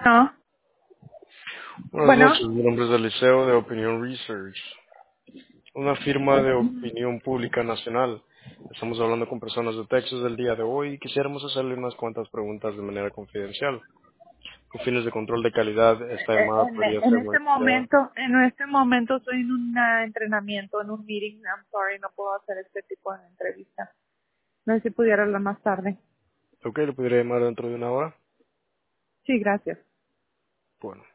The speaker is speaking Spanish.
No. Buenas Bueno. noches, mi nombre es Eliseo de Opinion Research, una firma de opinión pública nacional. Estamos hablando con personas de Texas el día de hoy y quisiéramos hacerle unas cuantas preguntas de manera confidencial. Con fines de control de calidad, esta llamada podría En ser monitoreada. en este momento estoy en un entrenamiento, en un meeting. I'm sorry, no puedo hacer este tipo de entrevista. No sé si pudiera hablar más tarde. ¿Ok? ¿Le podría llamar dentro de una hora? Sí, gracias. Bueno.